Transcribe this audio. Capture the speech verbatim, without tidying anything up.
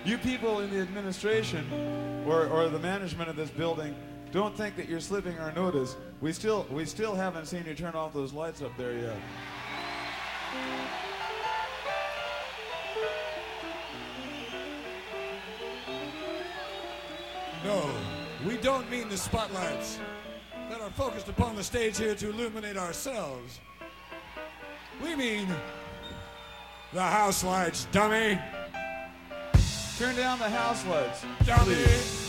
you people in the administration or, or the management of this building don't think that you're slipping our notice. We still, we still haven't seen you turn off those lights up there yet. No, we don't mean the spotlights that are focused upon the stage here to illuminate ourselves. We mean the house lights, dummy. Turn down the house lights, dummy. please.